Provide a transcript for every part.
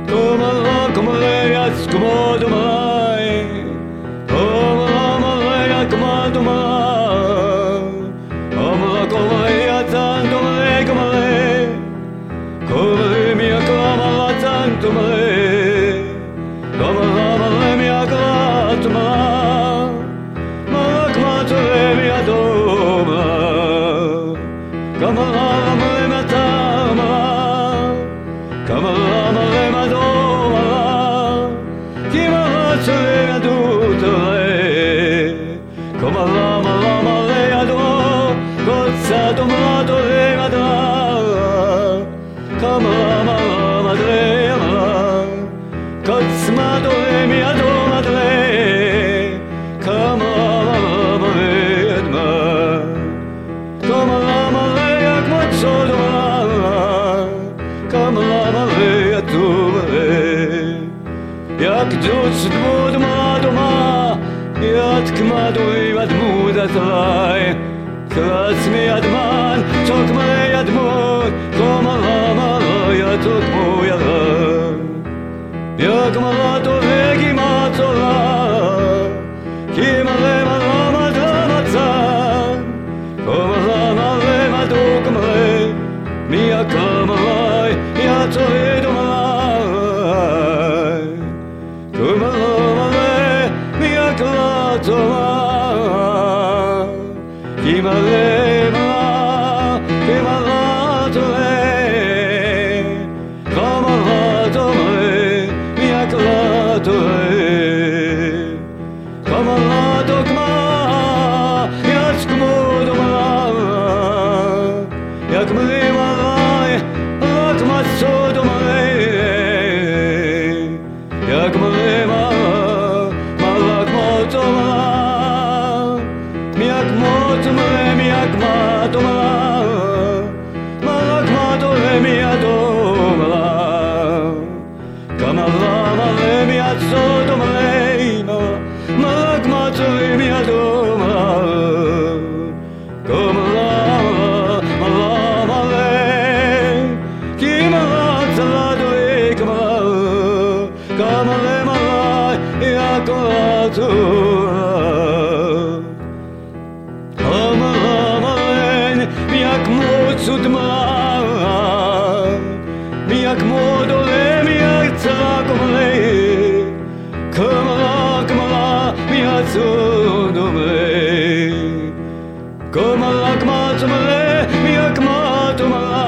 Komala komala skumadumai Komala kumadumai Komala komala tantumai komale Komala miya komala tantumai Komala mala miya katumai Mala kumatule miya doma Komala mala matama Komala mala madoma Kimala tule adutale Komala mala mala ado Kotsa tomato le mada Komala mala madre mala Kotsma do mi ado madre Komala mala edma Komala mala yak motso do mala Komala mala atumale Yak duts dmud madoma Yat kmadu yadmud atlai Katsmi adman tok male yadmud Komala mala yatok mo yalan Yak mala to vegi matola Kimale mala madamatan Komala male madokmale Mia kamalai yato edomalai Komala male mia klatomai Kimale mala kimala tole Komala tole mia klatomai Komala dokma yatskumodomai Yakmali malai lakmatsodomai Yakmali malai malakmotomai Miakmotomai miakmatomai Malakmatole miadomai Komala male miatsodomai Malakmatole miadomai Komala mala male Kimala taladoi komala Komale malai yakolatula Komala male miakmotsudmala Miakmodole miaktsakomale Komala komala miatsudomale Komala kmatumale miakmatumala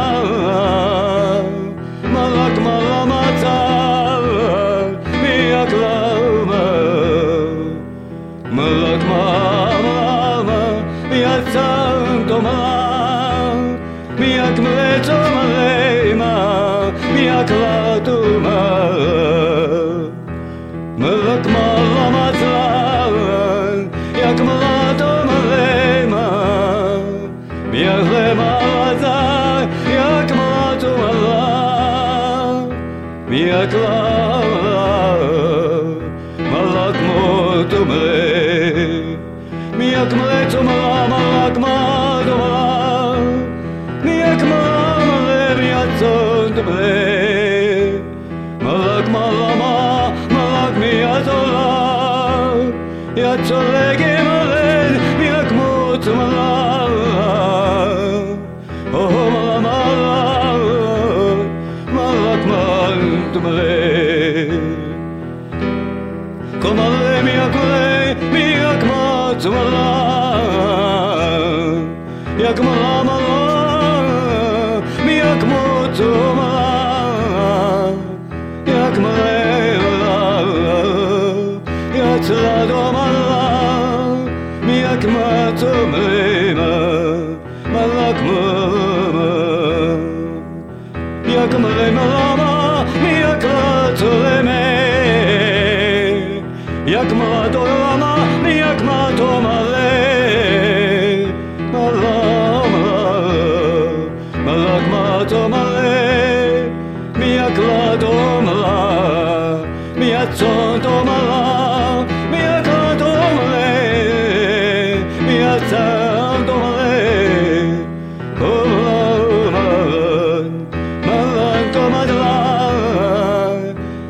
Malak malamata miaklama Malak malama miatantomala Miakmletomalema miaklatuma Malak malamata yakmlatomalema Miaklemata yakmatumala Miaklama malakmotumale Miakmletomala malakmatumala Miakmamale miatontomale Malak malama malak miatola Yatolege malen miakmotumala Oh malamala malak mantumale Komale miakmale miakmatumala Yakmalamala miakmotumala Yakmalela yatladomala miakmatumela malakmama Yakmalemala miaklatoleme Yakmadolama miakmatomale Malakmatomale miakladomala miatontomala miakladomale miatantomale Komala malankomadala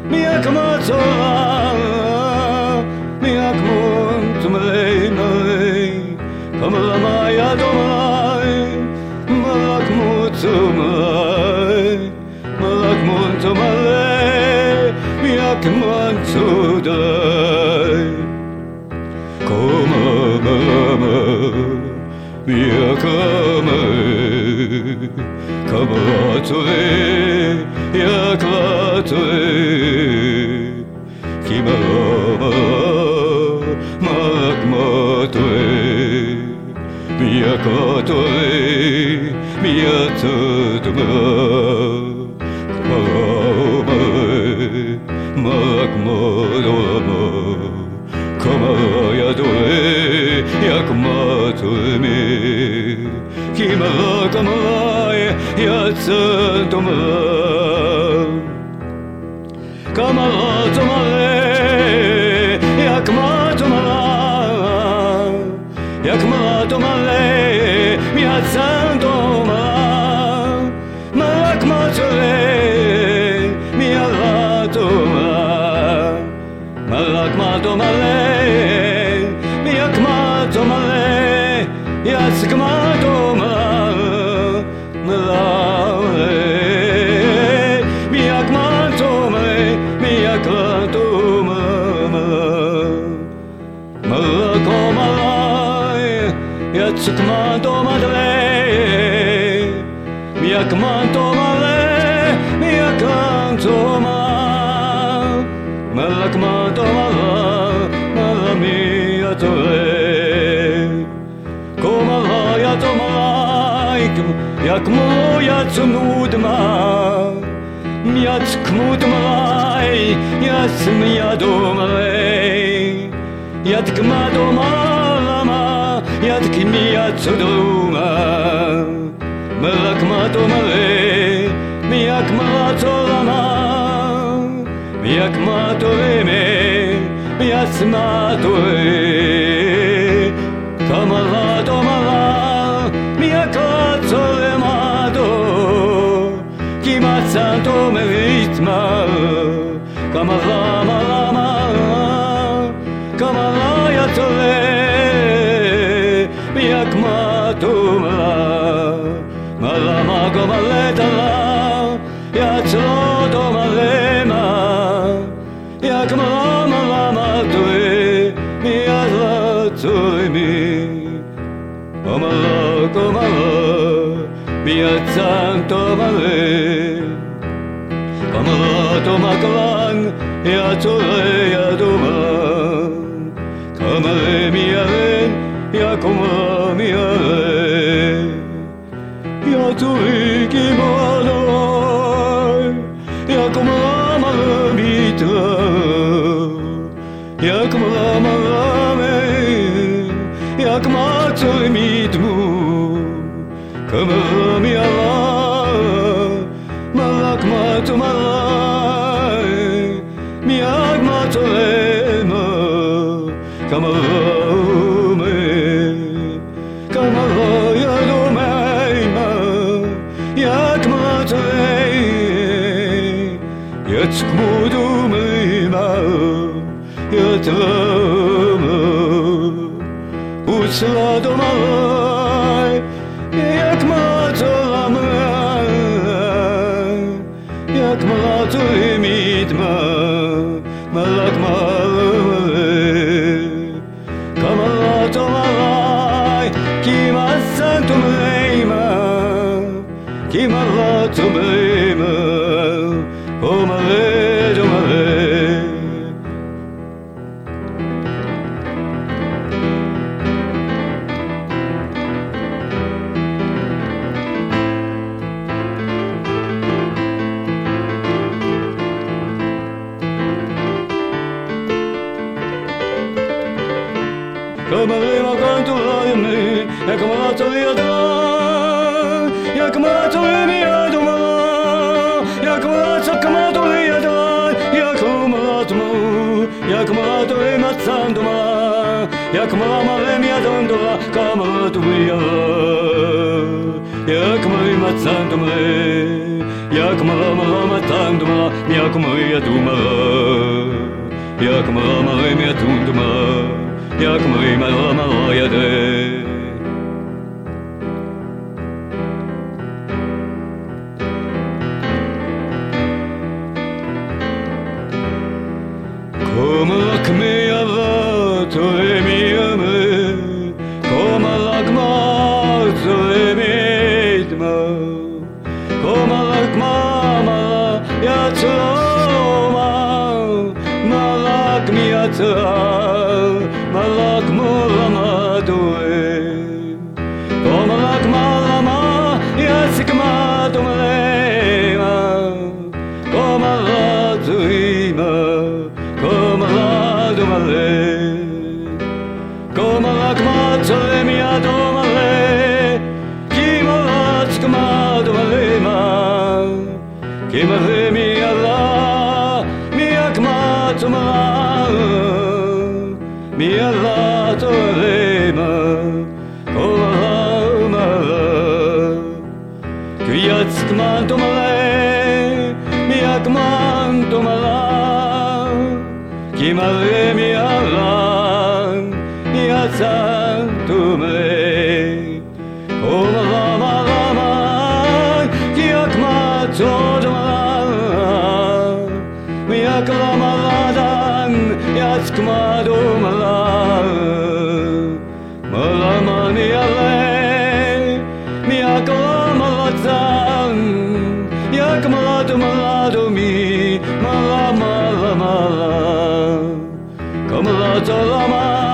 monto male, jak monto dai. Komama, yakama, kamatore, yakatore, kimama, magmatore, yakatore, miyataduma, kamama, magmadama. Kamayadore, yakmatome, kimakamay, yatsantoma, kamatomale, yakmatomale, yatsantoma, malakmatole, mialatoma, malakmatomale. Yaskmatoma, malale, miyakmatoma, miyakmatoma, malakomalai, yaskmatoma, miyakmatoma, miyakmatoma, malakmatoma, malamiyatore. Jak moja cnudma, jak kmudmaj, jasm jadomaj, jak kmadomalama, jak kimia cudruma, melak madomale, jak matolama, jak matoleme, jasmatore, kamaladomala, Santo meritma, kamalama lama, kamalaya tole, yakmatuma, malama kamaletala, yatsodo malema, yakmalama lama tole, miyazatoimi, kamala kamala, miyatsanto male. Kamatomaklan, yatore yadoman, kamare miaren, yakoma miaren, yatore kimaloi, yakoma malamitra, yakoma malame, yakmatore mitmu, kamare miaren, malakmatumalai, miyagmatolema, kamalome, kamalayadomeima, yakmatolei, yatskmudumeima, yatrama, utsladomai, yakmatolamai, jak malatoi mitma, malakmalai, kamalatomai, kimasantomeima, kimalatomeima, omale, omale. Kamalema kantulayme, yakmatoliyada, yakmatoliyaduma, yakmatoliyada, yakmalatmu, yakmatolimatsanduma, yakmamalemiadondula, kamalatuya, yakmalimatsanduma, yakmalamatanduma, yakmaliyaduma, yakmamalemiadunduma. Jak mój mała jedy. Malak mi ava Malak mulama doe Malak malama yasikma domalema Malak zuima Malak domale Malak matole mi adomale Kimalak skma domalema Kimale mi Allah mi akma domala Mi Allah tolema Ola mala Kuyatskman tomale Mi akman tomala Kimale mi Allah Mi atsan tomale Ola mala mala Kiyakma tomala Mi aklamaladan Yatskma domala Malamani ale Mi aklamaladan Yakmalado malado mi Malamalama Kamalato lama